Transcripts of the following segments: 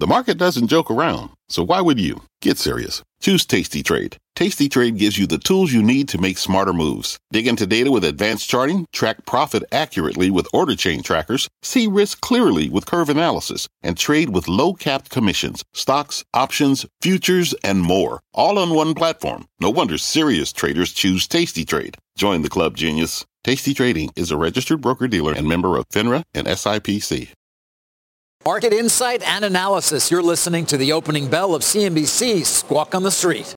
The market doesn't joke around, so why would you? Get serious. Choose Tasty Trade. Tasty Trade gives you the tools you need to make smarter moves. Dig into data with advanced charting, track profit accurately with order chain trackers, see risk clearly with curve analysis, and trade with low-capped commissions, stocks, options, futures, and more. All on one platform. No wonder serious traders choose Tasty Trade. Join the club, genius. Tasty Trading is a registered broker-dealer and member of FINRA and SIPC. Market insight and analysis. You're listening to the opening bell of CNBC's Squawk on the Street.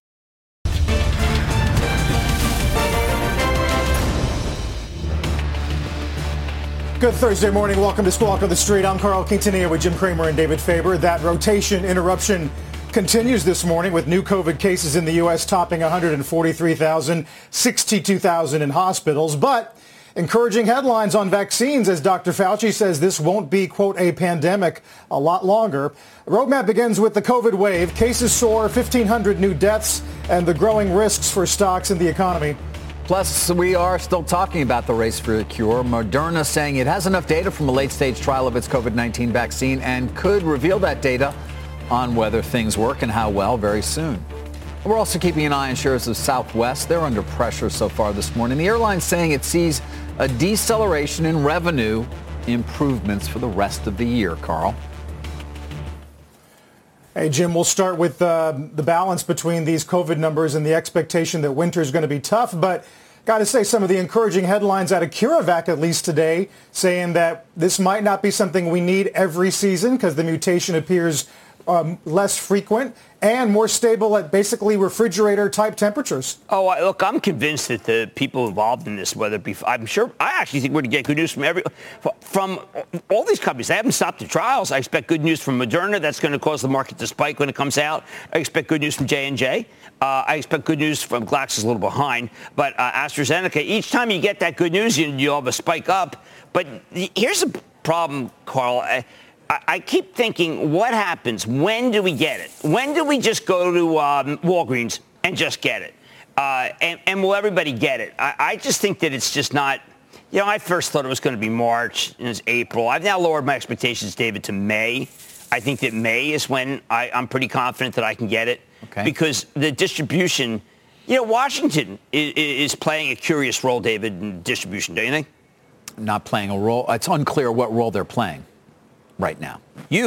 Good Thursday morning. Welcome to Squawk on the Street. I'm Carl Quintanilla with Jim Cramer and David Faber. That rotation interruption continues this morning with new COVID cases in the U.S. topping 143,000, 62,000 in hospitals. But encouraging headlines on vaccines as Dr. Fauci says this won't be, quote, a pandemic a lot longer. The roadmap begins with the COVID wave. Cases soar, 1,500 new deaths, and the growing risks for stocks and the economy. Plus, we are still talking about the race for a cure. Moderna saying it has enough data from a late-stage trial of its COVID-19 vaccine and could reveal that data on whether things work and how well very soon. We're also keeping an eye on shares of Southwest. They're under pressure so far this morning. The airline saying it sees a deceleration in revenue improvements for the rest of the year. Carl. Hey, Jim, we'll start with the balance between these COVID numbers and the expectation that winter is going to be tough. But got to say, some of the encouraging headlines out of CureVac, at least today, saying that this might not be something we need every season because the mutation appears less frequent and more stable at basically refrigerator-type temperatures. Oh, look, I'm convinced that the people involved in this, whether it be, I actually think we're going to get good news from all these companies. They haven't stopped the trials. I expect good news from Moderna. That's going to cause the market to spike when it comes out. I expect good news from J&J. I expect good news from Glaxo, a little behind. But AstraZeneca, each time you get that good news, you'll have a spike up. But here's the problem, Carl. I keep thinking, what happens? When do we get it? When do we just go to Walgreens and just get it? And will everybody get it? I just think that it's just not, I first thought it was going to be March and it's April. I've now lowered my expectations, David, to May. I think that May is when I'm pretty confident that I can get it. Okay. Because the distribution, Washington is playing a curious role, David, in distribution, don't you think? Not playing a role. It's unclear what role they're playing right now.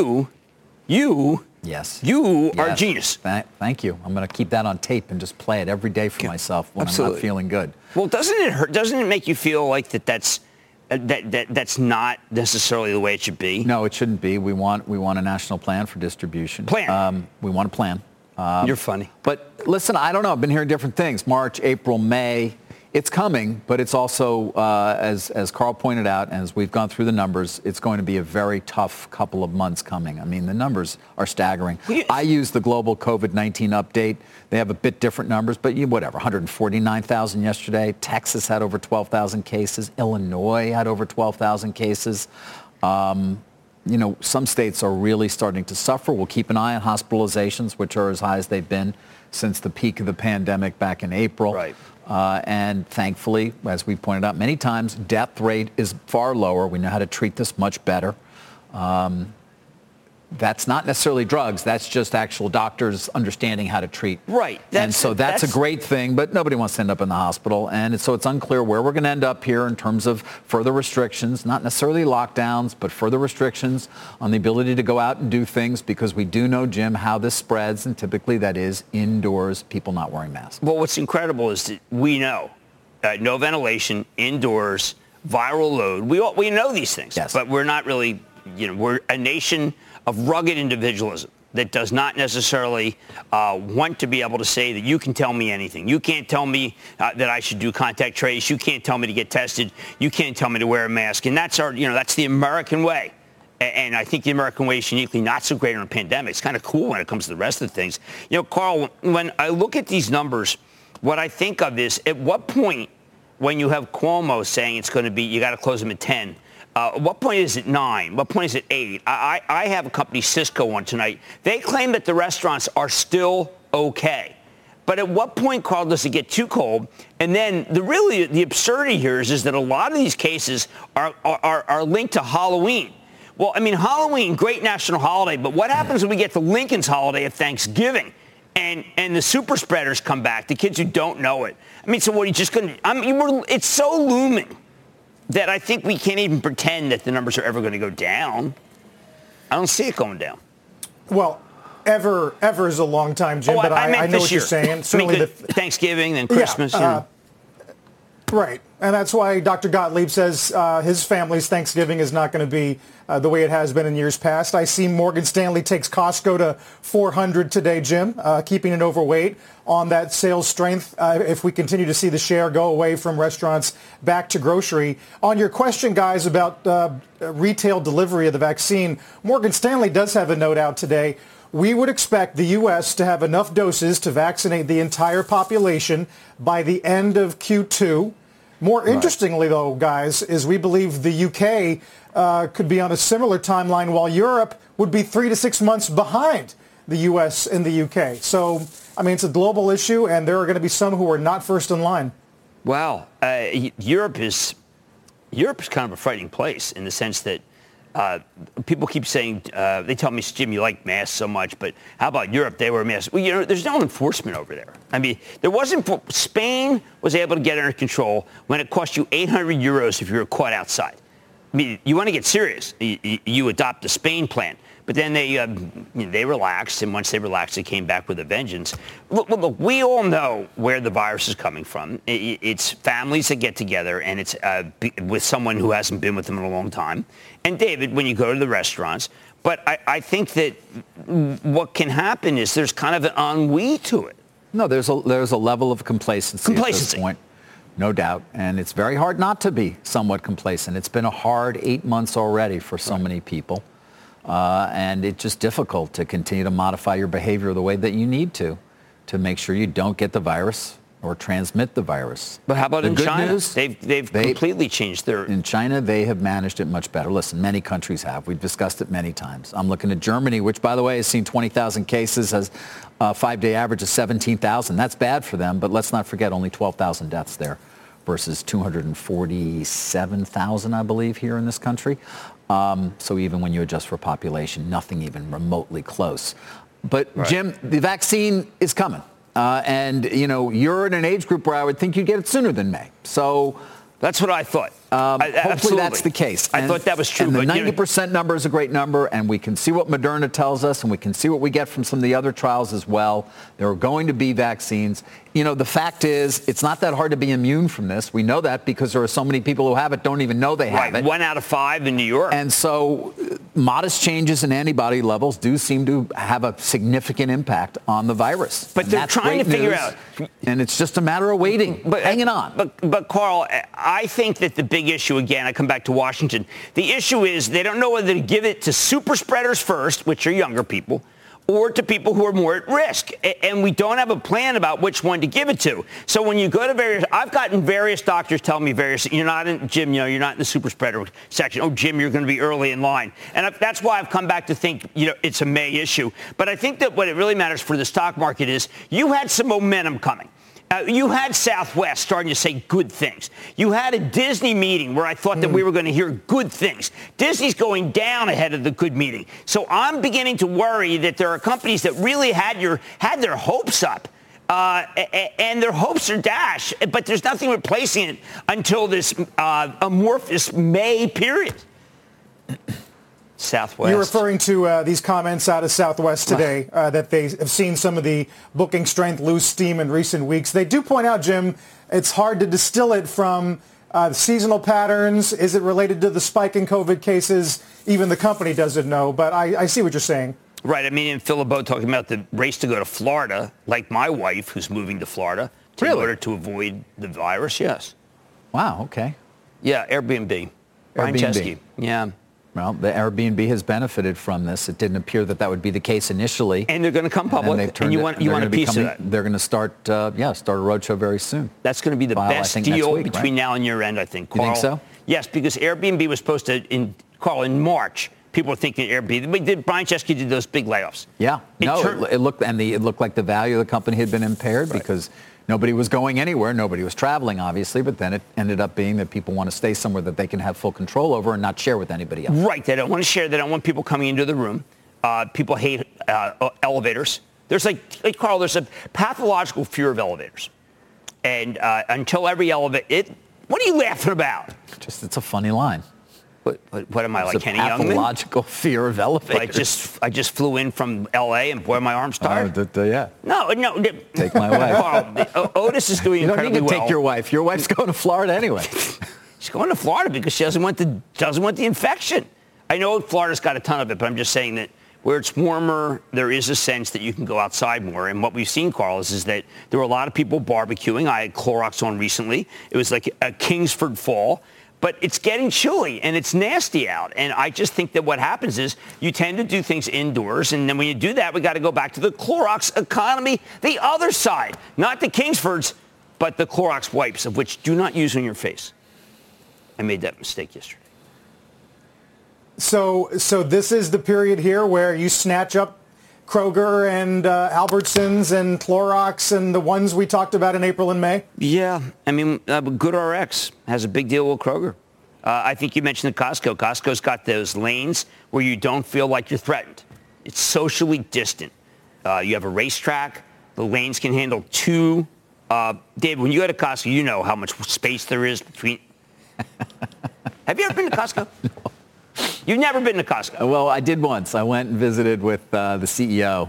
Yes. You are a genius. Thank you. I'm going to keep that on tape and just play it every day for myself when I'm not feeling good. Well, doesn't it hurt? Doesn't it make you feel like that's not necessarily the way it should be? No, it shouldn't be. We want a national plan for distribution. We want a plan. You're funny. But listen, I don't know. I've been hearing different things. March, April, May. It's coming, but it's also, as Carl pointed out, and as we've gone through the numbers, it's going to be a very tough couple of months coming. I mean, the numbers are staggering. I use the global COVID-19 update. They have a bit different numbers, but whatever, 149,000 yesterday. Texas had over 12,000 cases. Illinois had over 12,000 cases. Some states are really starting to suffer. We'll keep an eye on hospitalizations, which are as high as they've been since the peak of the pandemic back in April. Right. And thankfully, as we pointed out many times, death rate is far lower. We know how to treat this much better. That's not necessarily drugs. That's just actual doctors understanding how to treat. Right. That's a great thing, but nobody wants to end up in the hospital. And so it's unclear where we're going to end up here in terms of further restrictions, not necessarily lockdowns, but further restrictions on the ability to go out and do things because we do know, Jim, how this spreads. And typically that is indoors, people not wearing masks. Well, what's incredible is that we know no ventilation, indoors, viral load. We know these things, yes. But we're not really, we're a nation of rugged individualism that does not necessarily want to be able to say that you can tell me anything. You can't tell me that I should do contact trace. You can't tell me to get tested. You can't tell me to wear a mask. And that's that's the American way. And I think the American way is uniquely not so great on a pandemic. It's kind of cool when it comes to the rest of the things. Carl, when I look at these numbers, what I think of is at what point when you have Cuomo saying it's going to be, you got to close them at 10, what point is it 9? What point is it 8? I have a company, Cisco, on tonight. They claim that the restaurants are still okay. But at what point, Carl, does it get too cold? And then the absurdity here is that a lot of these cases are linked to Halloween, Well, I mean, Halloween, great national holiday, but what happens when we get to Lincoln's holiday of Thanksgiving and the super spreaders come back, the kids who don't know it? I mean, so what are you just going to, it's so looming that I think we can't even pretend that the numbers are ever going to go down. I don't see it going down. Well, ever is a long time, Jim, but I know what you're saying. Certainly Thanksgiving, then Christmas. Right. And that's why Dr. Gottlieb says his family's Thanksgiving is not going to be the way it has been in years past. I see Morgan Stanley takes Costco to 400 today, Jim, keeping it overweight on that sales strength if we continue to see the share go away from restaurants back to grocery. On your question, guys, about retail delivery of the vaccine, Morgan Stanley does have a note out today. We would expect the U.S. to have enough doses to vaccinate the entire population by the end of Q2. More interestingly, though, guys, is we believe the U.K. Could be on a similar timeline, while Europe would be 3 to 6 months behind the U.S. and the U.K. So, I mean, it's a global issue, and there are going to be some who are not first in line. Wow. Europe is kind of a frightening place in the sense that people keep saying, they tell me, Jim, you like masks so much, but how about Europe? They wear masks. Well, you know, there's no enforcement over there. I mean, Spain was able to get under control when it cost you 800 euros if you were caught outside. I mean, you want to get serious, you adopt the Spain plan. But then they relaxed, and once they relaxed, they came back with a vengeance. Look, we all know where the virus is coming from. It's families that get together, and it's with someone who hasn't been with them in a long time. And, David, when you go to the restaurants. But I think that what can happen is there's kind of an ennui to it. No, there's a level of complacency at this point. No doubt. And it's very hard not to be somewhat complacent. It's been a hard 8 months already for so many people. And it's just difficult to continue to modify your behavior the way that you need to make sure you don't get the virus or transmit the virus. But how about in China? They've completely changed their... In China, they have managed it much better. Listen, many countries have. We've discussed it many times. I'm looking at Germany, which, by the way, has seen 20,000 cases, has a 5-day average of 17,000. That's bad for them, but let's not forget only 12,000 deaths there versus 247,000, I believe, here in this country. So even when you adjust for population, nothing even remotely close. But, right. Jim, the vaccine is coming. And, you know, you're in an age group where I would think you'd get it sooner than May. So that's what I thought. Hopefully that's the case. I thought that was true. And the 90% number is a great number, and we can see what Moderna tells us, and we can see what we get from some of the other trials as well. There are going to be vaccines. You know, the fact is, it's not that hard to be immune from this. We know that because there are so many people who have it don't even know they have it. 1 out of 5 in New York. And so modest changes in antibody levels do seem to have a significant impact on the virus. But they're trying to figure out. And it's just a matter of waiting, hanging on. But Carl, I think that the big issue, again, I come back to Washington. The issue is they don't know whether to give it to super spreaders first, which are younger people, or to people who are more at risk. And we don't have a plan about which one to give it to. So when you go to I've gotten various doctors tell me you're not in, Jim, you know, you're not in the super spreader section. Oh, Jim, you're going to be early in line. And that's why I've come back to think, you know, it's a May issue. But I think that what it really matters for the stock market is you had some momentum coming. You had Southwest starting to say good things. You had a Disney meeting where I thought that we were going to hear good things. Disney's going down ahead of the good meeting. So I'm beginning to worry that there are companies that really had their hopes up. And their hopes are dashed. But there's nothing replacing it until this amorphous May period. Southwest. You're referring to these comments out of Southwest today that they have seen some of the booking strength lose steam in recent weeks. They do point out, Jim, it's hard to distill it from seasonal patterns. Is it related to the spike in COVID cases? Even the company doesn't know, but I see what you're saying. Right. I mean, in Phil LeBeau talking about the race to go to Florida, like my wife who's moving to Florida in order to avoid the virus. Yes. Wow. Okay. Yeah. Airbnb. Brian Chesky. Yeah. Well, the Airbnb has benefited from this. It didn't appear that would be the case initially. And they're going to come public, and you want a piece of that. They're going to start a roadshow very soon. That's going to be the best deal between now and year end, I think. Carl. You think so? Yes, because Airbnb was supposed to, in March, people were thinking Airbnb. Brian Chesky did those big layoffs. Yeah. It looked like the value of the company had been impaired because Nobody was going anywhere. Nobody was traveling, obviously, but then it ended up being that people want to stay somewhere that they can have full control over and not share with anybody else. Right. They don't want to share. They don't want people coming into the room. People hate elevators. There's like Carl, there's a pathological fear of elevators. And until every elevator, what are you laughing about? It's a funny line. What am I, like Kenny Youngman? Pathological fear of elevators. I just flew in from L.A. and boy, my arm's tired. Yeah. No. Take my wife. Otis is doing incredibly well. You don't need to take your wife. Your wife's going to Florida anyway. She's going to Florida because she doesn't want the infection. I know Florida's got a ton of it, but I'm just saying that where it's warmer, there is a sense that you can go outside more. And what we've seen, Carl, is that there were a lot of people barbecuing. I had Clorox on recently. It was like a Kingsford fall. But it's getting chilly, and it's nasty out. And I just think that what happens is you tend to do things indoors, and then when you do that, we got to go back to the Clorox economy, the other side. Not the Kingsfords, but the Clorox wipes, of which do not use on your face. I made that mistake yesterday. So this is the period here where you snatch up Kroger and Albertsons and Clorox and the ones we talked about in April and May? Yeah. I mean, GoodRx has a big deal with Kroger. I think you mentioned the Costco. Costco's got those lanes where you don't feel like you're threatened. It's socially distant. You have a racetrack. The lanes can handle two. Dave, when you go to Costco, you know how much space there is between. Have you ever been to Costco? No. You've never been to Costco? Well, I did once. I went and visited with the CEO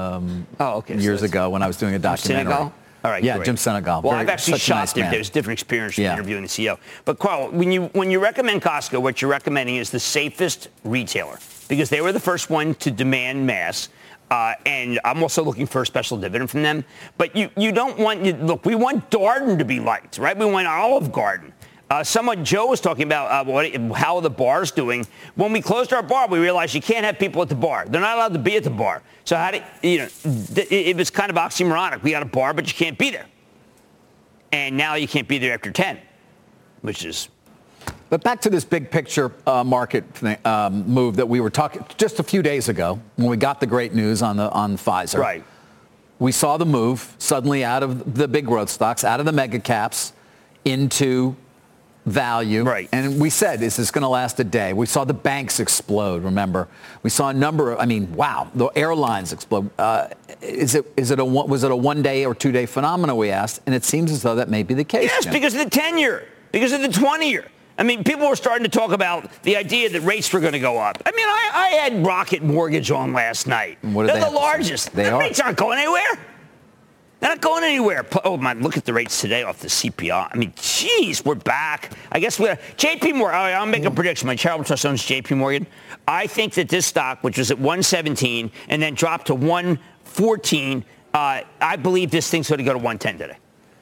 years ago when I was doing a documentary. Senegal? All right, yeah, great. Jim Senegal. Well, I've actually shopped there. There's a different experience from interviewing the CEO. But, Carl, when you recommend Costco, what you're recommending is the safest retailer because they were the first one to demand masks. And I'm also looking for a special dividend from them. But you don't want – look, we want Darden to be liked, right? We want Olive Garden. Joe was talking about how the bar's doing. When we closed our bar, we realized you can't have people at the bar. They're not allowed to be at the bar. So it was kind of oxymoronic. We got a bar, but you can't be there. And now you can't be there after 10, which is. But back to this big picture market move that we were talking just a few days ago when we got the great news on Pfizer. Right. We saw the move suddenly out of the big growth stocks, out of the mega caps into value. Right. And we said, is this going to last a day? We saw the banks explode, remember? We saw a number of, the airlines explode. Was it a 1 day or 2 day phenomenon, we asked? And it seems as though that may be the case. Yes, Jim. Because of the 10-year, because of the 20-year. People were starting to talk about the idea that rates were going to go up. I had Rocket Mortgage on last night. They're the largest. The rates aren't going anywhere. They're not going anywhere. Oh, man, look at the rates today off the CPI. Geez, we're back. I guess JP Morgan, I'll make a prediction. My charitable trust owns JP Morgan. I think that this stock, which was at 117 and then dropped to 114, I believe this thing's going to go to 110 today.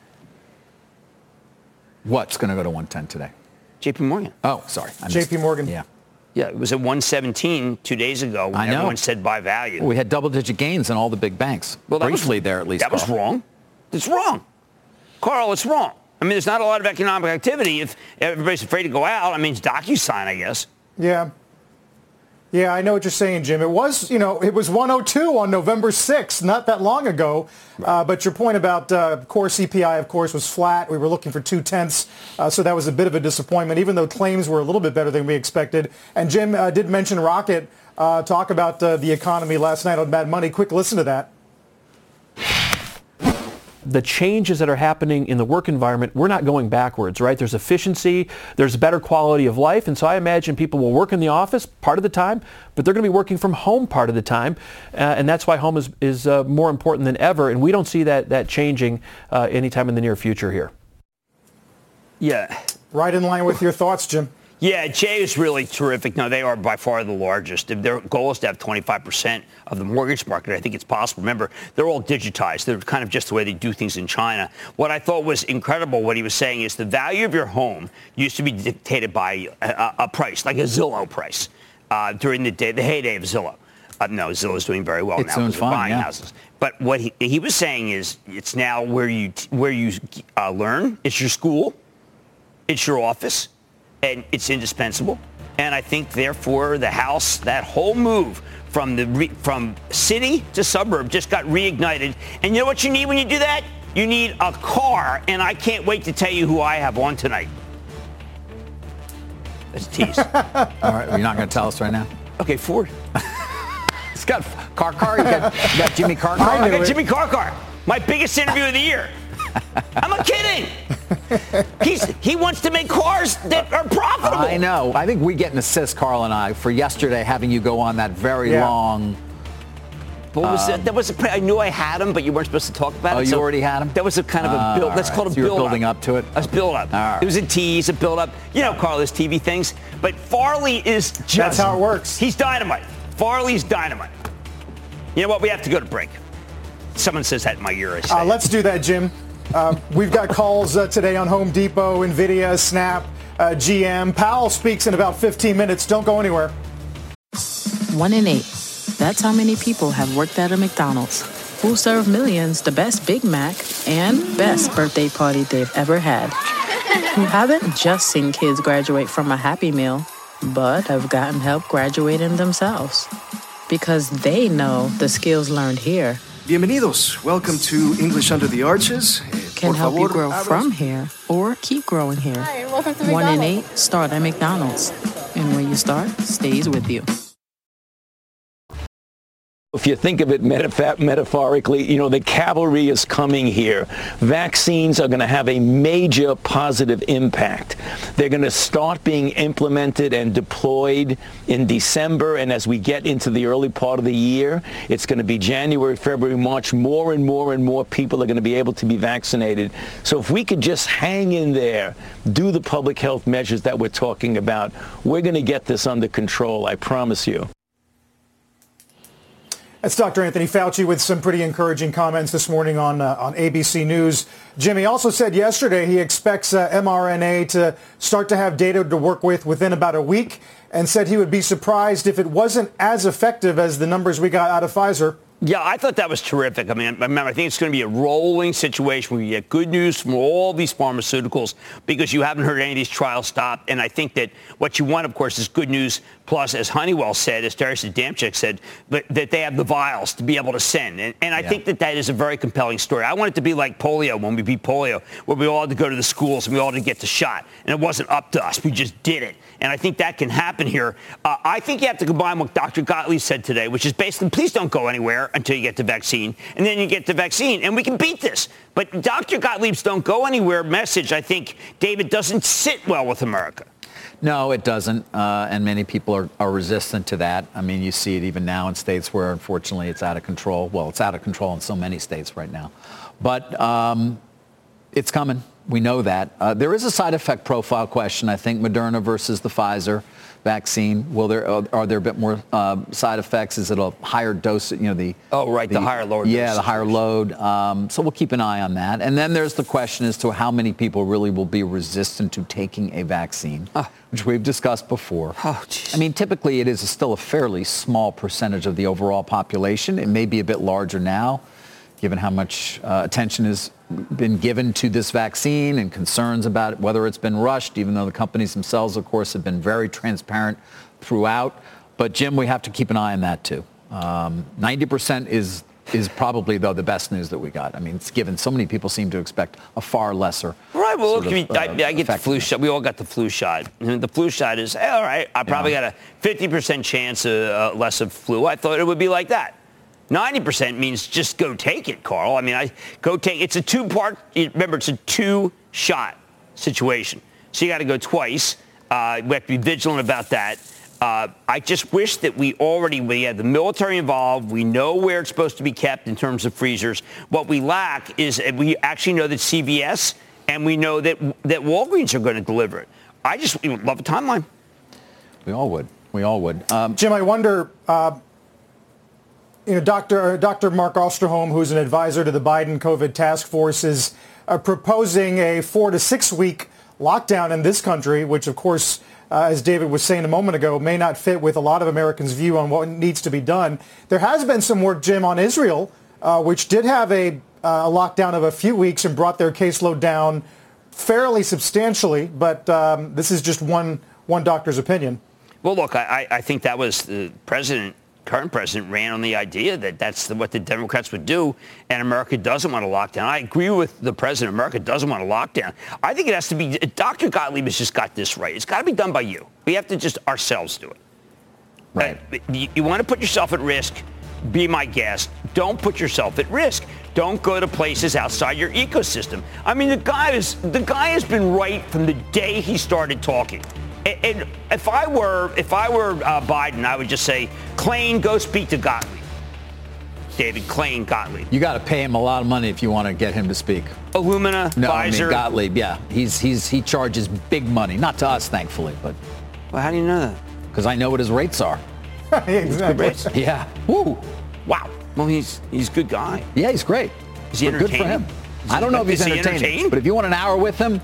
What's going to go to 110 today? JP Morgan. Oh, sorry. JP Morgan. Yeah. Yeah, it was at 117 2 days ago when everyone said buy value. Well, we had double-digit gains in all the big banks. Well, briefly there, at least. That was wrong. It's wrong. Carl, it's wrong. There's not a lot of economic activity. If everybody's afraid to go out, it's DocuSign, I guess. Yeah. Yeah, I know what you're saying, Jim. It was, it was 102 on November 6th, not that long ago. Right. But your point about core CPI, of course, was flat. We were looking for 0.2, so that was a bit of a disappointment, even though claims were a little bit better than we expected. And Jim did mention Rocket, talk about the economy last night on Mad Money. Quick listen to that. The changes that are happening in the work environment, we're not going backwards, right? There's efficiency, there's better quality of life, and so I imagine people will work in the office part of the time, but they're going to be working from home part of the time, and that's why home is more important than ever, and we don't see that changing anytime in the near future here. Yeah. Right in line with your thoughts, Jim. Yeah, Jay is really terrific. No, they are by far the largest. Their goal is to have 25% of the mortgage market. I think it's possible. Remember, they're all digitized. They're kind of just the way they do things in China. What I thought was incredible, what he was saying, is the value of your home used to be dictated by a price, like a Zillow price, during the heyday of Zillow. No, Zillow's doing very well now because they're buying houses. But what he was saying is it's now where you learn. It's your school. It's your office. And it's indispensable. And I think, therefore, the house, that whole move from city to suburb just got reignited. And you know what you need when you do that? You need a car, and I can't wait to tell you who I have on tonight. That's a tease. All right, you're not going to tell us right now? Okay, Ford. He's got Car. You got Jimmy Car. I got Jimmy Car. My biggest interview of the year. I'm not kidding. He wants to make cars that are profitable. I know. I think we get an assist, Carl and I, for yesterday having you go on that very long. What was it? That was I knew I had him, but you weren't supposed to talk about it. Oh, you already had him? That was a kind of a build. Let's call it a build. You were building up to it? A build up. Right. It was a tease, a build up. You know, Carl, his TV things. But Farley is just. That's how it works. He's dynamite. Farley's dynamite. You know what? We have to go to break. Someone says that in my ear. Let's do that, Jim. We've got calls today on Home Depot, NVIDIA, Snap, GM. Powell speaks in about 15 minutes. Don't go anywhere. 1 in 8. That's how many people have worked at a McDonald's, who serve millions the best Big Mac and best birthday party they've ever had. Who haven't just seen kids graduate from a Happy Meal, but have gotten help graduating themselves. Because they know the skills learned here Bienvenidos. Welcome to English Under the Arches. can help you grow from here or keep growing here. Hi, and welcome to 1 in McDonald's. 8 start at McDonald's. And where you start stays with you. If you think of it metaphorically, you know, the cavalry is coming here. Vaccines are going to have a major positive impact. They're going to start being implemented and deployed in December, and as we get into the early part of the year, it's going to be January, February, March. More and more and more people are going to be able to be vaccinated. So if we could just hang in there, do the public health measures that we're talking about, we're going to get this under control, I promise you. That's Dr. Anthony Fauci with some pretty encouraging comments this morning on ABC News. Jimmy also said yesterday he expects mRNA to start to have data to work with within about a week, and said he would be surprised if it wasn't as effective as the numbers we got out of Pfizer. Yeah, I thought that was terrific. I mean, remember, I think it's going to be a rolling situation where you get good news from all these pharmaceuticals because you haven't heard any of these trials stop. And I think that what you want, of course, is good news. Plus, as Honeywell said, as Darius Adamczyk said, that they have the vials to be able to send. And I think that is a very compelling story. I want it to be like polio when we beat polio, where we all had to go to the schools and we all had to get the shot. And it wasn't up to us. We just did it. And I think that can happen here. I think you have to combine what Dr. Gottlieb said today, which is basically, please don't go anywhere until you get the vaccine. And then you get the vaccine, and we can beat this. But Dr. Gottlieb's don't go anywhere message, I think, David, doesn't sit well with America. No, it doesn't. And many people are resistant to that. I mean, you see it even now in states where, unfortunately, it's out of control. Well, it's out of control in so many states right now. But it's coming. We know that. There is a side effect profile question, I think, Moderna versus the Pfizer vaccine. Are there a bit more side effects? Is it a higher dose? You know, the higher load. Yeah, the higher load. So we'll keep an eye on that. And then there's the question as to how many people really will be resistant to taking a vaccine, which we've discussed before. I mean, typically it is still a fairly small percentage of the overall population. It may be a bit larger now, given how much attention has been given to this vaccine and concerns about whether it's been rushed, even though the companies themselves, of course, have been very transparent throughout. But, Jim, we have to keep an eye on that, too. 90% is probably, though, the best news that we got. I mean, it's given so many people seem to expect a far lesser. Right. Well, look, I get the flu shot. We all got the flu shot. And the flu shot is, all right, I probably got a 50% chance of less of flu. I thought it would be like that. 90% means just go take it, Carl. I mean, it's a two-part, remember, it's a two-shot situation. So you got to go twice. We have to be vigilant about that. I just wish that we had the military involved. We know where it's supposed to be kept in terms of freezers. What we lack is we actually know that CVS and we know that Walgreens are going to deliver it. I just love a timeline. We all would. Jim, I wonder... Dr. Mark Osterholm, who's an advisor to the Biden COVID task force, is proposing a 4 to 6 week lockdown in this country, which, of course, as David was saying a moment ago, may not fit with a lot of Americans' view on what needs to be done. There has been some work, Jim, on Israel, which did have a lockdown of a few weeks and brought their caseload down fairly substantially. But this is just one doctor's opinion. Well, look, I think that was the president current president ran on the idea that that's what the Democrats would do, and America doesn't want a lockdown. I agree with the president. America doesn't want a lockdown. I think it has to be, Dr. Gottlieb has just got this right. It's got to be done by you. We have to just ourselves do it. Right. You want to put yourself at risk, be my guest. Don't put yourself at risk. Don't go to places outside your ecosystem. I mean, the guy has been right from the day he started talking. And if I were Biden, I would just say, Klain, go speak to Gottlieb. David Klain Gottlieb. You got to pay him a lot of money if you want to get him to speak. Illumina, no, Pfizer. I mean Gottlieb. Yeah, he charges big money, not to us, thankfully, but. Well, how do you know that? Because I know what his rates are. Exactly. Yeah. Woo. Wow. Well, he's a good guy. Yeah, he's great. Is he entertaining? Good for him. I don't know if he's entertaining, but if you want an hour with him,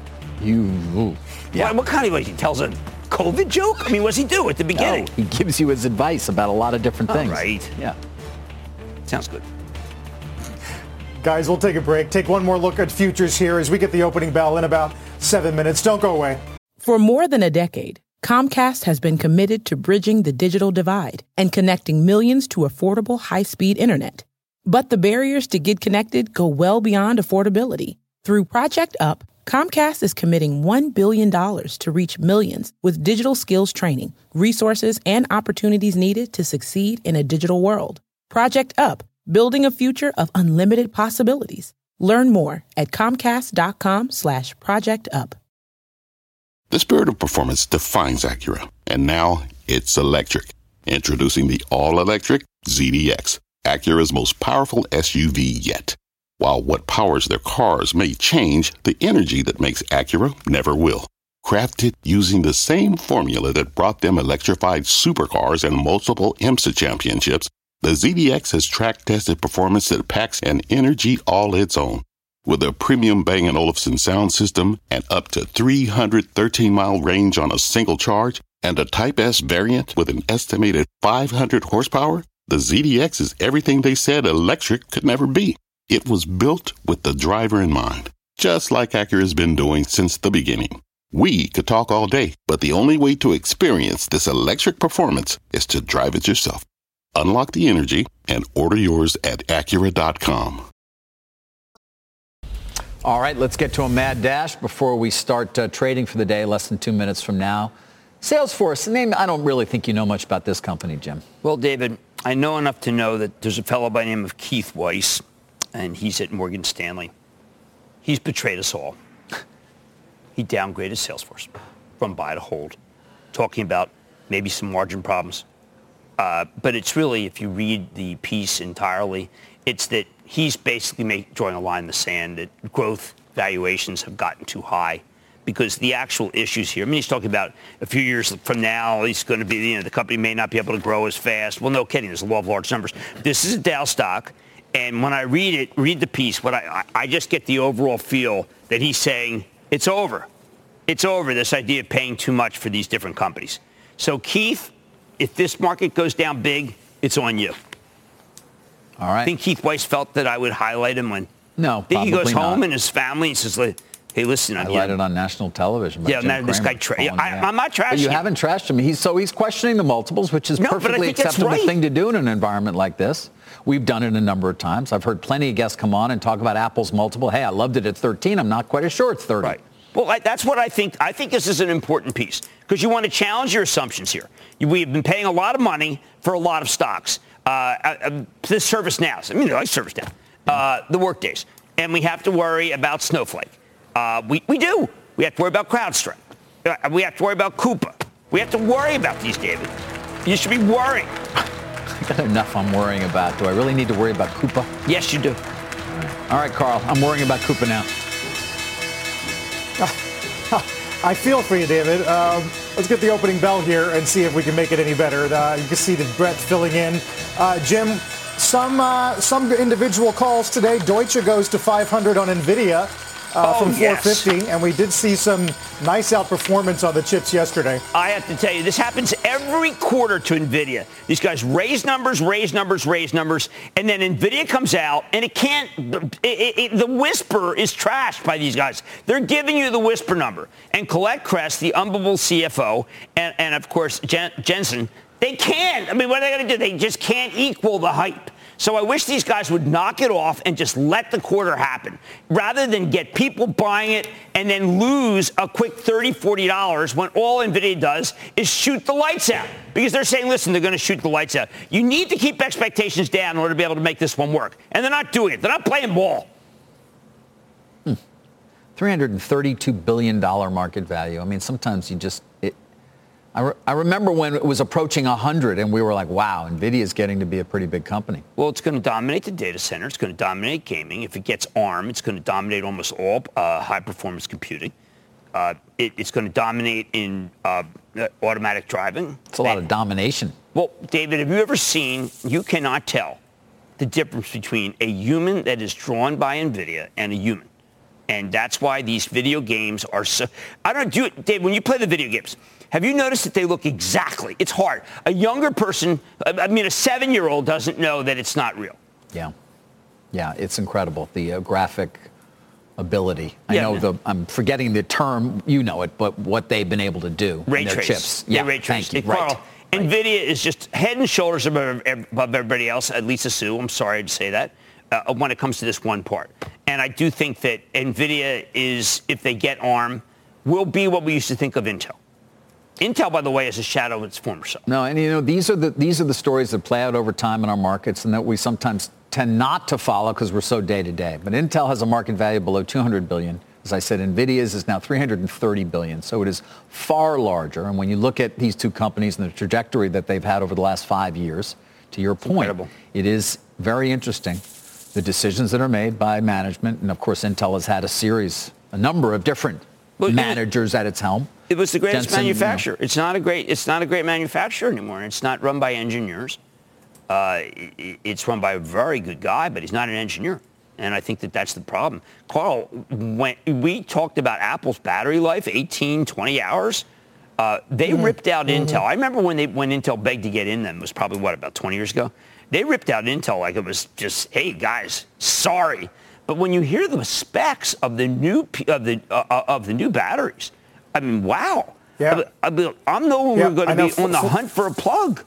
yeah. What kind of, he tells a COVID joke? I mean, what's he do at the beginning? No, he gives you his advice about a lot of different things. Right. Yeah. Sounds good. Guys, we'll take a break. Take one more look at futures here as we get the opening bell in about 7 minutes. Don't go away. For more than a decade, Comcast has been committed to bridging the digital divide and connecting millions to affordable high-speed internet. But the barriers to get connected go well beyond affordability. Through Project Up, Comcast is committing $1 billion to reach millions with digital skills training, resources, and opportunities needed to succeed in a digital world. Project Up, building a future of unlimited possibilities. Learn more at comcast.com/projectup. The spirit of performance defines Acura, and now it's electric. Introducing the all-electric ZDX, Acura's most powerful SUV yet. While what powers their cars may change, the energy that makes Acura never will. Crafted using the same formula that brought them electrified supercars and multiple IMSA championships, the ZDX has track-tested performance that packs an energy all its own. With a premium Bang & Olufsen sound system and up to 313-mile range on a single charge, and a Type S variant with an estimated 500 horsepower, the ZDX is everything they said electric could never be. It was built with the driver in mind, just like Acura's been doing since the beginning. We could talk all day, but the only way to experience this electric performance is to drive it yourself. Unlock the energy and order yours at Acura.com. All right, let's get to a mad dash before we start trading for the day, less than 2 minutes from now. Salesforce, I don't really think you know much about this company, Jim. Well, David, I know enough to know that there's a fellow by the name of Keith Weiss, and he's at Morgan Stanley. He's betrayed us all. He downgraded Salesforce from buy to hold, talking about maybe some margin problems. But it's really, if you read the piece entirely, it's that he's basically drawing a line in the sand that growth valuations have gotten too high because the actual issues here, he's talking about a few years from now, he's going to be, the company may not be able to grow as fast. Well, no kidding. There's a law of large numbers. This is a Dow stock. And when I read the piece, I just get the overall feel that he's saying it's over. It's over, this idea of paying too much for these different companies. So, Keith, if this market goes down big, it's on you. All right. I think Keith Weiss felt that I would highlight him when he goes home not. and his family and says, hey, listen. Highlighted on national television. Yeah, this guy, I'm not trashing him. But you haven't trashed him. He's questioning the multiples, which is perfectly acceptable thing to do in an environment like this. We've done it a number of times. I've heard plenty of guests come on and talk about Apple's multiple. Hey, I loved it at 13. I'm not quite as sure it's 30. Right. Well, that's what I think. I think this is an important piece because you want to challenge your assumptions here. We've been paying a lot of money for a lot of stocks. This ServiceNow, they like ServiceNow, the Workdays. And we have to worry about Snowflake. We do. We have to worry about CrowdStrike. We have to worry about Coupa. We have to worry about these, David. You should be worrying. I got enough I'm worrying about. Do I really need to worry about Coupa? Yes, you do. All right, Carl, I'm worrying about Coupa now. I feel for you, David. Let's get the opening bell here and see if we can make it any better. You can see the breadth filling in. Jim, some individual calls today. Deutsche goes to 500 on NVIDIA from 450, and we did see some nice outperformance on the chips yesterday. I have to tell you, this happens every quarter to NVIDIA. These guys raise numbers, and then NVIDIA comes out, and it can't, the whisper is trashed by these guys. They're giving you the whisper number. And Colette Kress, the unbelievable CFO, and of course, Jensen, They can't. I mean, what are they going to do? They just can't equal the hype. So I wish these guys would knock it off and just let the quarter happen rather than get people buying it and then lose a quick $30, $40 when all NVIDIA does is shoot the lights out. Because they're saying, listen, they're going to shoot the lights out. You need to keep expectations down in order to be able to make this one work. And they're not doing it. They're not playing ball. $332 billion market value. I mean, sometimes you just... I remember when it was approaching 100 and we were like, wow, NVIDIA is getting to be a pretty big company. Well, it's going to dominate the data center. It's going to dominate gaming. If it gets ARM, it's going to dominate almost all high-performance computing. It's going to dominate in automatic driving. It's a lot of domination. Well, David, have you ever seen, you cannot tell the difference between a human that is drawn by NVIDIA and a human. And that's why these video games are so... I don't do it, Dave, when you play the video games, have you noticed that they look exactly? It's hard. A younger person, I mean, a 7-year-old doesn't know that it's not real. Yeah. Yeah, it's incredible, the graphic ability. I know I'm forgetting the term, you know it, but what they've been able to do ray in their trace. chips. Yeah, ray trace. Thank you. Carl, NVIDIA is just head and shoulders above everybody else, at Lisa Su. I'm sorry to say that, when it comes to this one part. And I do think that NVIDIA is, if they get ARM, will be what we used to think of Intel. Intel, by the way, is a shadow of its former self. No, and these are the stories that play out over time in our markets and that we sometimes tend not to follow because we're so day to day. But Intel has a market value below $200 billion. As I said, NVIDIA's is now $330 billion. So it is far larger. And when you look at these two companies and the trajectory that they've had over the last 5 years, to your point, it is very interesting. The decisions that are made by management. And of course, Intel has had a number of different managers at its helm. It was the greatest manufacturer. It's not a great manufacturer anymore. It's not run by engineers. It's run by a very good guy, but he's not an engineer. And I think that that's the problem. Carl, when we talked about Apple's battery life, 18, 20 hours, they ripped out Intel. I remember when Intel begged to get in them, it was probably, about 20 years ago? They ripped out Intel like it was just, hey, guys, sorry. But when you hear the specs of the new batteries, I mean, wow. Yeah. I'm no longer going to be on the hunt for a plug.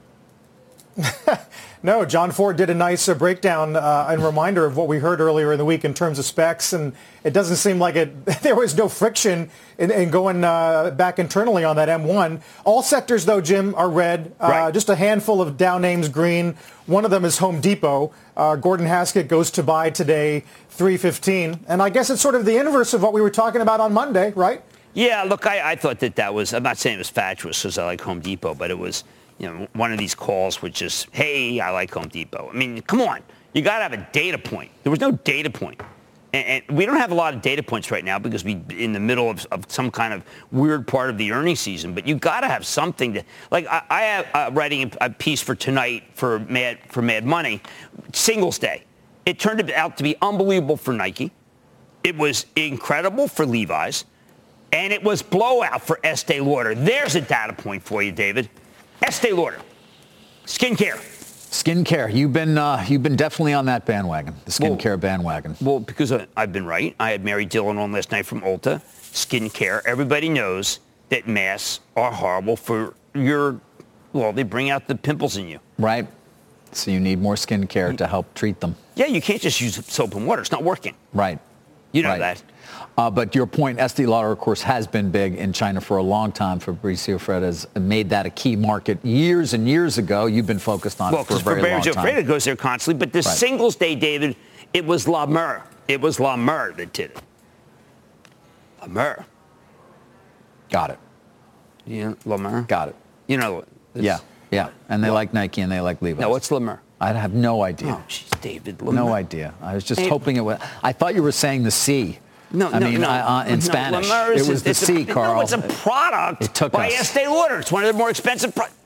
No, John Ford did a nice breakdown and reminder of what we heard earlier in the week in terms of specs, and it doesn't seem like there was no friction in going back internally on that M1. All sectors, though, Jim, are red. Right. Just a handful of Dow names green. One of them is Home Depot. Gordon Haskett goes to buy today, 315. And I guess it's sort of the inverse of what we were talking about on Monday, right? Yeah, look, I thought that was, I'm not saying it was fatuous because I like Home Depot, but it was, one of these calls which is, hey, I like Home Depot. I mean, come on. You got to have a data point. There was no data point. And we don't have a lot of data points right now because we're in the middle of some kind of weird part of the earnings season. But you got to have something to, like I am writing a piece for tonight for Mad Money, Singles Day. It turned out to be unbelievable for Nike. It was incredible for Levi's. And it was blowout for Estee Lauder. There's a data point for you, David. Estee Lauder, skincare. Skincare. You've been definitely on that bandwagon, the skincare bandwagon. Well, because I've been right. I had Mary Dillon on last night from Ulta. Skincare. Everybody knows that masks are horrible for they bring out the pimples in you. Right. So you need more skincare to help treat them. Yeah, you can't just use soap and water. It's not working. Right. You know that. But your point, Estee Lauder, of course, has been big in China for a long time. Fabrizio Freda has made that a key market years and years ago. You've been focused on it for a very long time. Fabrizio Freda goes there constantly. But this Singles Day, David, it was La Mer. It was La Mer that did it. La Mer. Got it. Yeah, La Mer. Got it. Yeah. And they like Nike and they like Levi's. Now, what's La Mer? I have no idea. Oh, jeez, David. La Mer. No idea. I was just hoping it was. I thought you were saying the C. In Spanish. It was the C, Carl. No, it's a product by Estee Lauder. It's one of the more expensive products.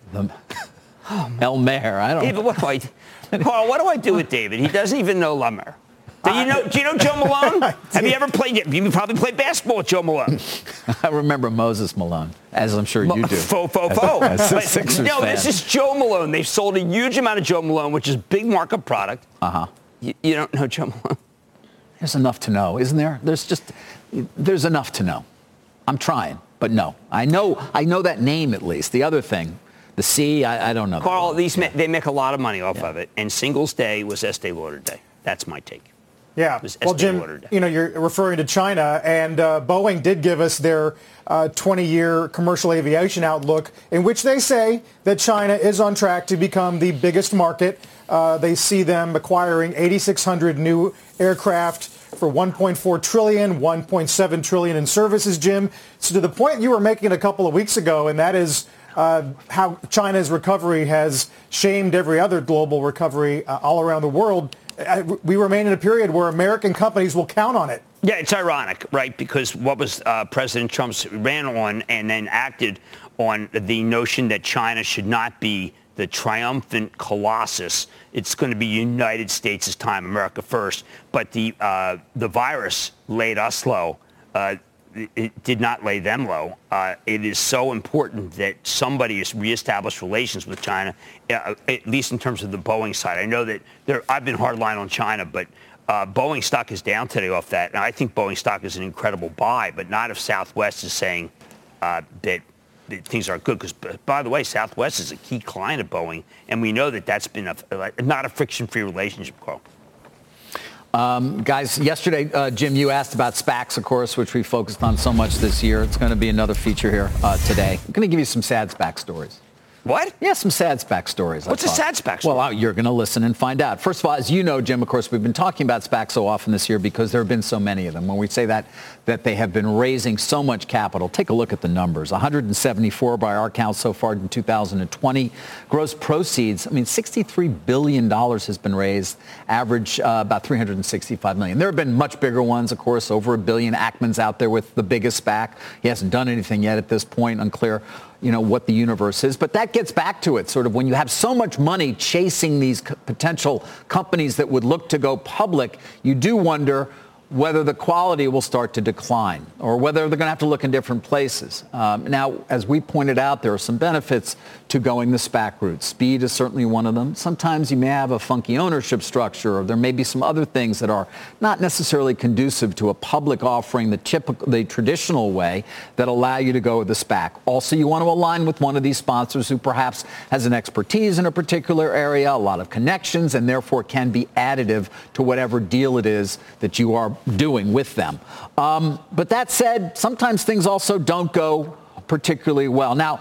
El Mer. I don't know. David, Carl, what do I do with David? He doesn't even know La Mer. Do you know Joe Malone? Have you ever played? You probably played basketball with Joe Malone. I remember Moses Malone, as I'm sure you do. As a Sixers fan. This is Joe Malone. They've sold a huge amount of Joe Malone, which is a big markup product. You don't know Joe Malone? There's enough to know, isn't there? There's enough to know. I'm trying, but no. I know that name at least. The other thing, the C. I don't know. Carl, they make a lot of money off of it, and Singles Day was Estee Lauder Day. That's my take. Yeah. Well, Jim, you're referring to China, and Boeing did give us their 20-year commercial aviation outlook, in which they say that China is on track to become the biggest market. They see them acquiring 8,600 new aircraft for $1.4 trillion, $1.7 trillion in services, Jim. So to the point you were making a couple of weeks ago, and that is how China's recovery has shamed every other global recovery all around the world. We remain in a period where American companies will count on it. Yeah, it's ironic, right? Because what was President Trump's ran on and then acted on the notion that China should not be the triumphant colossus. It's going to be United States' time, America first. But the virus laid us low. It did not lay them low. It is so important that somebody has reestablished relations with China, at least in terms of the Boeing side. I know that I've been hardline on China, but Boeing stock is down today off that. And I think Boeing stock is an incredible buy, but not if Southwest is saying that things are good. Because, by the way, Southwest is a key client of Boeing, and we know that that's been not a friction-free relationship, Carl. Guys, yesterday, Jim, you asked about SPACs, of course, which we focused on so much this year. It's going to be another feature here today. I'm going to give you some sad SPAC stories. What? Yeah, some sad SPAC stories. What's a sad SPAC story? Well, you're going to listen and find out. First of all, as you know, Jim, of course, we've been talking about SPACs so often this year because there have been so many of them. When we say that they have been raising so much capital, take a look at the numbers. 174 by our count so far in 2020. Gross proceeds, $63 billion has been raised, average about $365 million. There have been much bigger ones, of course, over $1 billion. Ackman's out there with the biggest SPAC. He hasn't done anything yet at this point, unclear what the universe is. But that gets back to it, sort of when you have so much money chasing these potential companies that would look to go public, you do wonder whether the quality will start to decline or whether they're going to have to look in different places. Now, as we pointed out, there are some benefits to going the SPAC route. Speed is certainly one of them. Sometimes you may have a funky ownership structure, or there may be some other things that are not necessarily conducive to a public offering the traditional way that allow you to go with the SPAC. Also, you want to align with one of these sponsors who perhaps has an expertise in a particular area, a lot of connections, and therefore can be additive to whatever deal it is that you are doing with them. But that said, sometimes things also don't go particularly well. Now,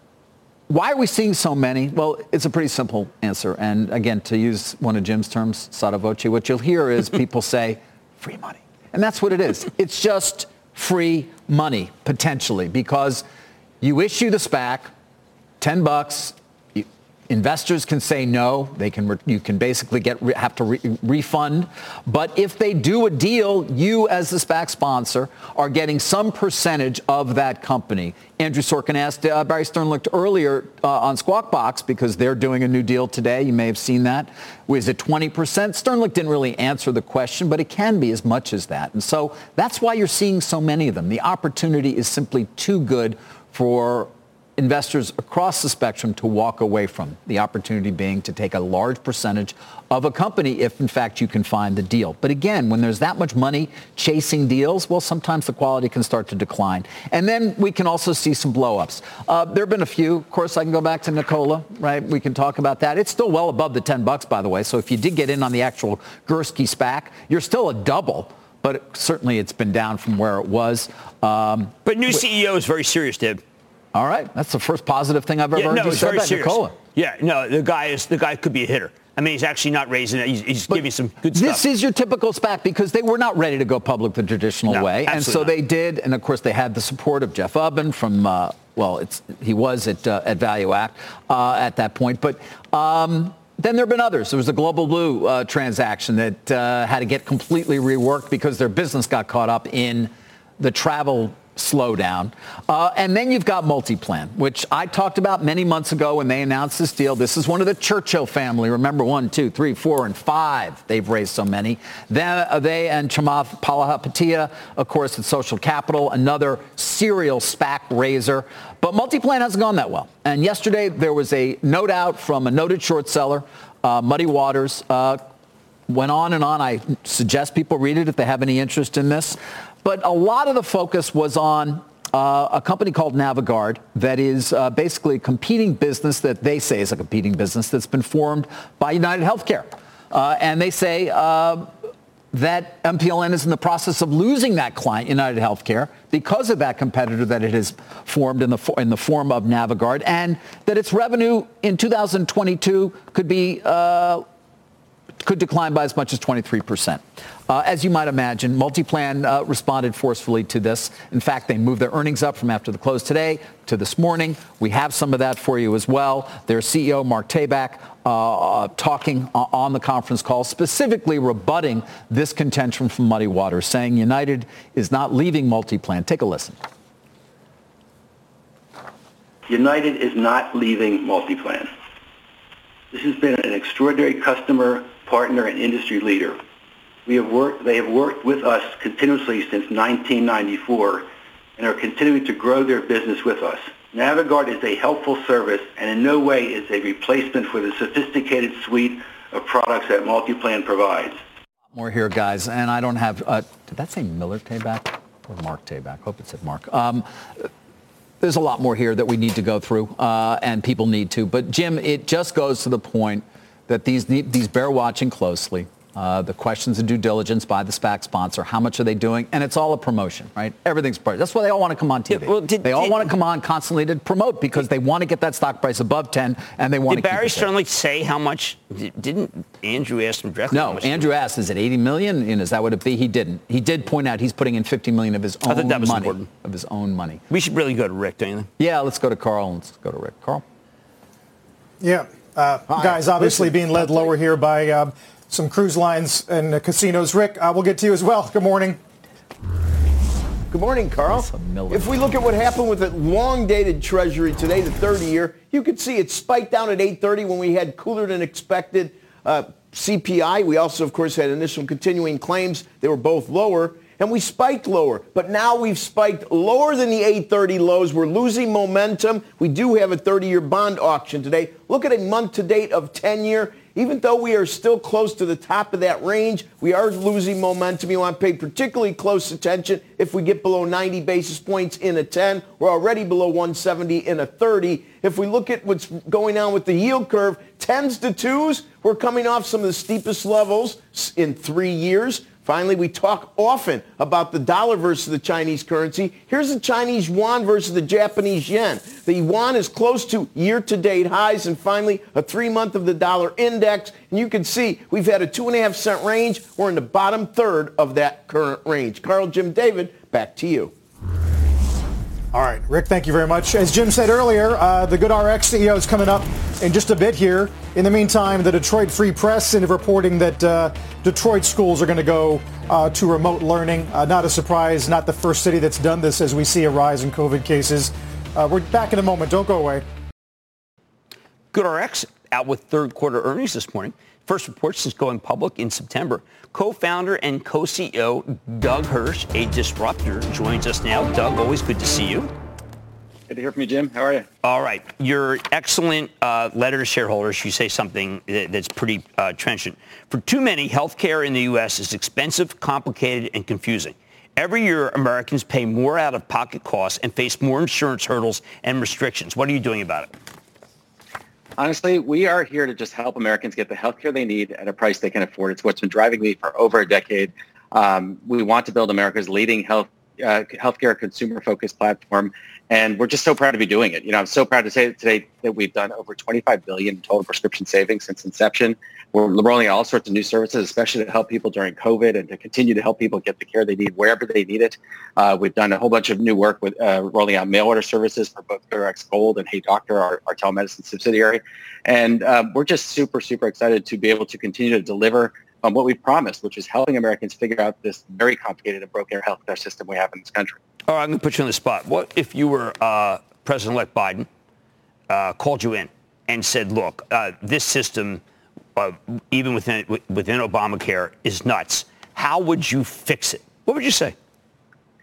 why are we seeing so many? Well, it's a pretty simple answer. And again, to use one of Jim's terms, sotto voce, what you'll hear is people say, free money. And that's what it is. It's just free money, potentially, because you issue the SPAC, $10, investors can say no. You can basically have to refund. But if they do a deal, you as the SPAC sponsor are getting some percentage of that company. Andrew Sorkin asked Barry Sternlicht earlier on Squawk Box, because they're doing a new deal today. You may have seen that. Was it 20%? Sternlicht didn't really answer the question, but it can be as much as that. And so that's why you're seeing so many of them. The opportunity is simply too good for investors across the spectrum to walk away from, the opportunity being to take a large percentage of a company if, in fact, you can find the deal. But again, when there's that much money chasing deals, well, sometimes the quality can start to decline. And then we can also see some blow-ups. There have been a few. Of course, I can go back to Nikola, right? We can talk about that. It's still well above the $10, by the way. So if you did get in on the actual Gursky SPAC, you're still a double. But certainly it's been down from where it was. But new CEO is very serious, Dib. All right, that's the first positive thing I've ever heard you say about Nikola. Yeah, no, the guy could be a hitter. He's actually not raising it. He's giving some good stuff. This is your typical SPAC because they were not ready to go public the traditional way, and so they did. And of course, they had the support of Jeff Ubben from he was at Value Act at that point, but. Then there have been others. There was a Global Blue transaction that had to get completely reworked because their business got caught up in the travel slowdown. And then you've got Multiplan, which I talked about many months ago when they announced this deal. This is one of the Churchill family. Remember, 1, 2, 3, 4, and 5. They've raised so many. They and Chamath Palihapitiya, of course, at Social Capital, another serial SPAC raiser. But Multiplan hasn't gone that well. And yesterday there was a note out from a noted short seller, Muddy Waters, went on and on. I suggest people read it if they have any interest in this. But a lot of the focus was on a company called Navigard that is basically a competing business that they say is a competing business that's been formed by United Healthcare. And they say that MPLN is in the process of losing that client, United Healthcare, because of that competitor that it has formed in the form of Navigard, and that its revenue in 2022 could decline by as much as 23%. As you might imagine, Multiplan responded forcefully to this. In fact, they moved their earnings up from after the close today to this morning. We have some of that for you as well. Their CEO, Mark Tabak, talking on the conference call, specifically rebutting this contention from Muddy Waters, saying United is not leaving Multiplan. Take a listen. United is not leaving Multiplan. This has been an extraordinary customer, partner, and industry leader. They have worked with us continuously since 1994 and are continuing to grow their business with us. Navigard is a helpful service and in no way is a replacement for the sophisticated suite of products that Multiplan provides. More here, guys, and I don't have, did that say Miller Tabak or Mark Tabak? Hope it said Mark. There's a lot more here that we need to go through, and people need to. But, Jim, it just goes to the point that these bear watching closely. The questions of due diligence by the SPAC sponsor. How much are they doing? And it's all a promotion, right? Everything's part. That's why they all want to come on TV. Yeah, well, they all want to come on constantly to promote because they want to get that stock price above 10 and they want to keep it there. Did Barry Sternlicht say how much? Didn't Andrew ask him directly? No, Andrew asked, is it 80 million? And is that what it be? He didn't. He did point out he's putting in 50 million of his own money. Important. Of his own money. We should really go to Rick, don't you think? Yeah, let's go to Carl and let's go to Rick. Carl? Yeah. Guys, obviously being led lower here by some cruise lines and casinos. Rick, we'll get to you as well. Good morning. Good morning, Carl. If we look at what happened with that long-dated Treasury today, the 30-year, you could see it spiked down at 8:30 when we had cooler than expected CPI. We also, of course, had initial continuing claims. They were both lower, and we spiked lower. But now we've spiked lower than the 8:30 lows. We're losing momentum. We do have a 30-year bond auction today. Look at a month-to-date of 10-year. Even though we are still close to the top of that range, we are losing momentum. You want to pay particularly close attention if we get below 90 basis points in a 10. We're already below 170 in a 30. If we look at what's going on with the yield curve, 10s to 2s, we're coming off some of the steepest levels in 3 years. Finally, we talk often about the dollar versus the Chinese currency. Here's the Chinese yuan versus the Japanese yen. The yuan is close to year-to-date highs, and finally, a 3-month of the dollar index. And you can see we've had a 2.5-cent range. We're in the bottom third of that current range. Carl, Jim, David, back to you. All right, Rick, thank you very much. As Jim said earlier, the GoodRx CEO is coming up in just a bit here. In the meantime, the Detroit Free Press is reporting that Detroit schools are going to go to remote learning. Not a surprise, not the first city that's done this as we see a rise in COVID cases. We're back in a moment. Don't go away. GoodRx out with third quarter earnings this morning. First report since going public in September. Co-founder and co-CEO Doug Hirsch, a disruptor, joins us now. Doug, always good to see you. Good to hear from you, Jim. How are you? All right. Your excellent letter to shareholders, you say something that's pretty trenchant. For too many, healthcare in the U.S. is expensive, complicated, and confusing. Every year, Americans pay more out-of-pocket costs and face more insurance hurdles and restrictions. What are you doing about it? Honestly, we are here to just help Americans get the health care they need at a price they can afford. It's what's been driving me for over a decade. We want to build America's leading healthcare consumer-focused platform, and we're just so proud to be doing it. You know, I'm so proud to say today that we've done over $25 billion in total prescription savings since inception. We're rolling out all sorts of new services, especially to help people during COVID and to continue to help people get the care they need wherever they need it. We've done a whole bunch of new work with rolling out mail order services for both GoodRx Gold and Hey Doctor, our telemedicine subsidiary. And we're just super, super excited to be able to continue to deliver on what we've promised, which is helping Americans figure out this very complicated and broken healthcare system we have in this country. All right, I'm going to put you on the spot. What if you were President-elect Biden, called you in and said, look, this system, even within Obamacare, is nuts. How would you fix it? What would you say?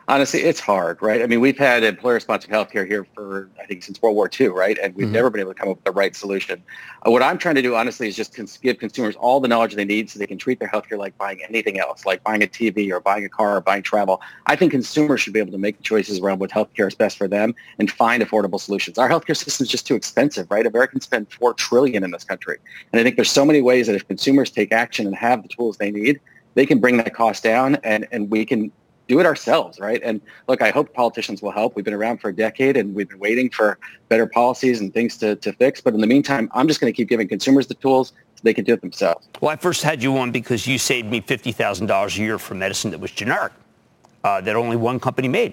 Honestly, it's hard, right? I mean, we've had employer-sponsored healthcare here for, I think, since World War II, right? And we've never been able to come up with the right solution. What I'm trying to do, honestly, is just give consumers all the knowledge they need so they can treat their healthcare like buying anything else, like buying a TV or buying a car or buying travel. I think consumers should be able to make choices around what healthcare is best for them and find affordable solutions. Our healthcare system is just too expensive, right? Americans spend $4 trillion in this country. And I think there's so many ways that if consumers take action and have the tools they need, they can bring that cost down and we can do it ourselves, right? And look, I hope politicians will help. We've been around for a decade and we've been waiting for better policies and things to fix. But in the meantime, I'm just going to keep giving consumers the tools so they can do it themselves. Well, I first had you on because you saved me $50,000 a year for medicine that was generic, that only one company made.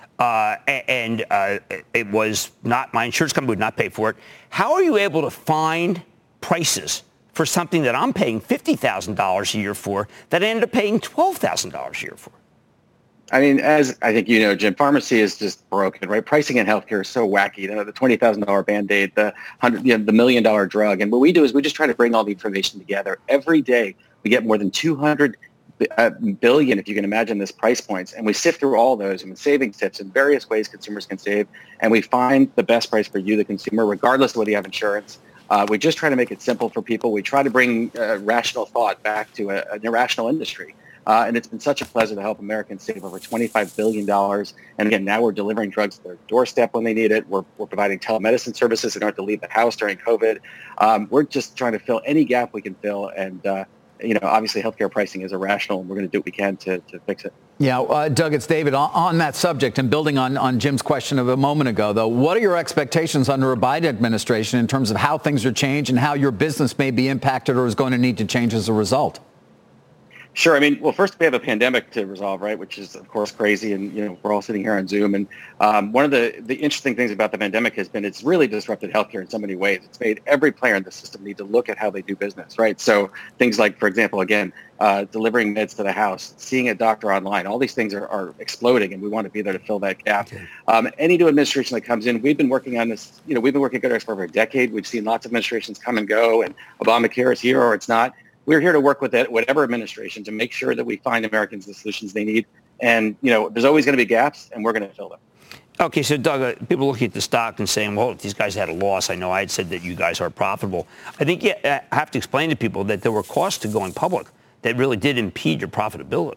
It was not, my insurance company would not pay for it. How are you able to find prices for something that I'm paying $50,000 a year for that I ended up paying $12,000 a year for? I mean, as I think you know, Jim, pharmacy is just broken, right? Pricing in healthcare is so wacky. You know, the $20,000 Band-Aid, the $100, the $1 million drug. And what we do is we just try to bring all the information together. Every day we get more than 200 billion, if you can imagine this, price points. And we sift through all those and savings tips in various ways consumers can save. And we find the best price for you, the consumer, regardless of whether you have insurance. We just try to make it simple for people. We try to bring rational thought back to an irrational industry. And it's been such a pleasure to help Americans save over $25 billion. And again, now we're delivering drugs to their doorstep when they need it. We're providing telemedicine services. They don't have to leave the house during COVID. We're just trying to fill any gap we can fill. And, obviously healthcare pricing is irrational, and we're going to do what we can to fix it. Yeah, Doug, it's David. On that subject, and building on Jim's question of a moment ago, though, what are your expectations under a Biden administration in terms of how things are changed and how your business may be impacted or is going to need to change as a result? Sure. I mean, well, first we have a pandemic to resolve, right, which is, of course, crazy. And, we're all sitting here on Zoom. And one of the interesting things about the pandemic has been it's really disrupted healthcare in so many ways. It's made every player in the system need to look at how they do business, right? So things like, for example, again, delivering meds to the house, seeing a doctor online, all these things are exploding, and we want to be there to fill that gap. Any new administration that comes in, we've been working on this, we've been working at GoodRx for over a decade. We've seen lots of administrations come and go, and Obamacare is here or it's not. We're here to work with whatever administration to make sure that we find Americans the solutions they need. And, there's always going to be gaps, and we're going to fill them. Okay, so Doug, people looking at the stock and saying, well, if these guys had a loss, I know I had said that you guys are profitable. I think you have to explain to people that there were costs to going public that really did impede your profitability.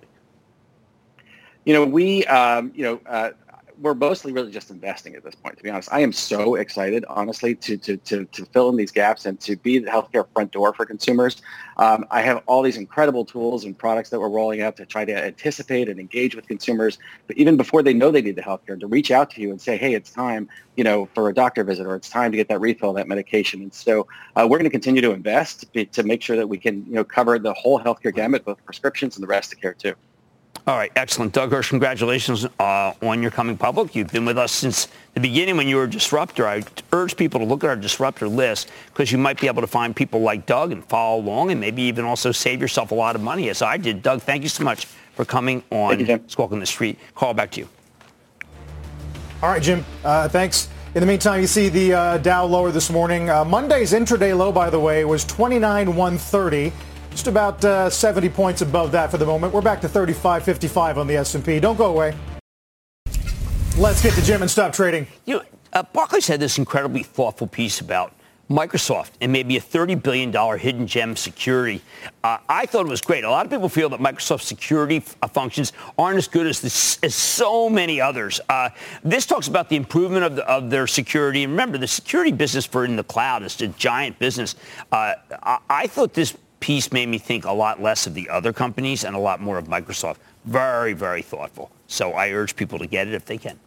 We're mostly really just investing at this point, to be honest. I am so excited, honestly, to fill in these gaps and to be the healthcare front door for consumers. I have all these incredible tools and products that we're rolling out to try to anticipate and engage with consumers, but even before they know they need the healthcare, to reach out to you and say, hey, it's time, for a doctor visit, or it's time to get that refill, that medication. And so we're going to continue to invest to make sure that we can, cover the whole healthcare gamut, both prescriptions and the rest of care, too. All right, excellent. Doug Hirsch, congratulations on your coming public. You've been with us since the beginning when you were a disruptor. I urge people to look at our disruptor list because you might be able to find people like Doug and follow along and maybe even also save yourself a lot of money, as I did. Doug, thank you so much for coming on Squawk on the Street. Carl, back to you. All right, Jim, thanks. In the meantime, you see the Dow lower this morning. Monday's intraday low, by the way, was 29,130. Just about 70 points above that for the moment. We're back to 35.55 on the S&P. Don't go away. Let's get to Jim and stop trading. Barclays had this incredibly thoughtful piece about Microsoft and maybe a $30 billion hidden gem security. I thought it was great. A lot of people feel that Microsoft's security functions aren't as good as so many others. This talks about the improvement of their security. And remember, the security business in the cloud is a giant business. I thought this piece made me think a lot less of the other companies and a lot more of Microsoft. Very, very thoughtful. So I urge people to get it if they can.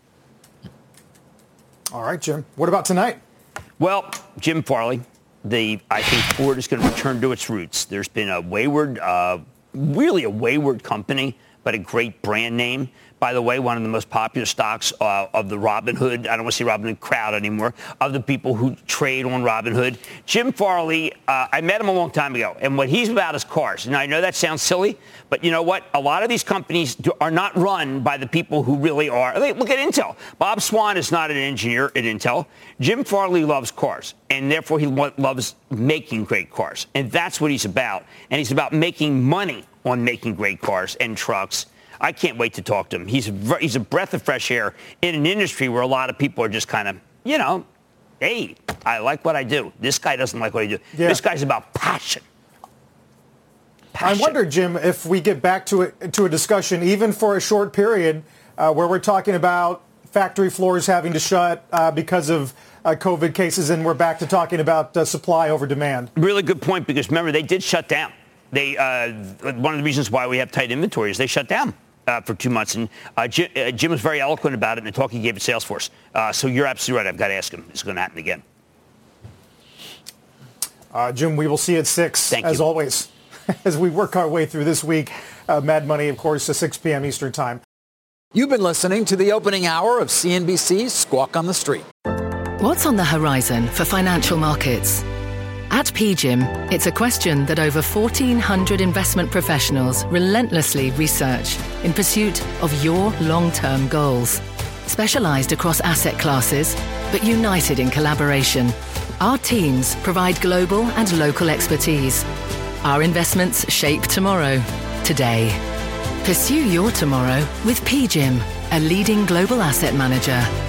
All right, Jim. What about tonight? Well, Jim Farley, I think Ford is going to return to its roots. There's been a wayward, really a wayward company, but a great brand name. By the way, one of the most popular stocks of the Robinhood, I don't want to say Robinhood crowd anymore, of the people who trade on Robinhood. Jim Farley, I met him a long time ago, and what he's about is cars. And I know that sounds silly, but you know what? A lot of these companies are not run by the people who really are. Look at Intel. Bob Swan is not an engineer at Intel. Jim Farley loves cars, and therefore he loves making great cars. And that's what he's about. And he's about making money on making great cars and trucks. I can't wait to talk to him. He's a breath of fresh air in an industry where a lot of people are just kind of, hey, I like what I do. This guy doesn't like what I do. Yeah. This guy's about passion. I wonder, Jim, if we get back to a discussion, even for a short period, where we're talking about factory floors having to shut because of COVID cases, and we're back to talking about supply over demand. Really good point, because remember, they did shut down. They one of the reasons why we have tight inventory is they shut down for 2 months. And Jim was very eloquent about it in the talk he gave at Salesforce. So you're absolutely right. I've got to ask him. It's going to happen again. Jim, we will see you at 6, as always, as we work our way through this week. Mad Money, of course, at 6 p.m. Eastern Time. You've been listening to the opening hour of CNBC's Squawk on the Street. What's on the horizon for financial markets? At PGIM, it's a question that over 1,400 investment professionals relentlessly research in pursuit of your long-term goals. Specialized across asset classes, but united in collaboration, our teams provide global and local expertise. Our investments shape tomorrow, today. Pursue your tomorrow with PGIM, a leading global asset manager.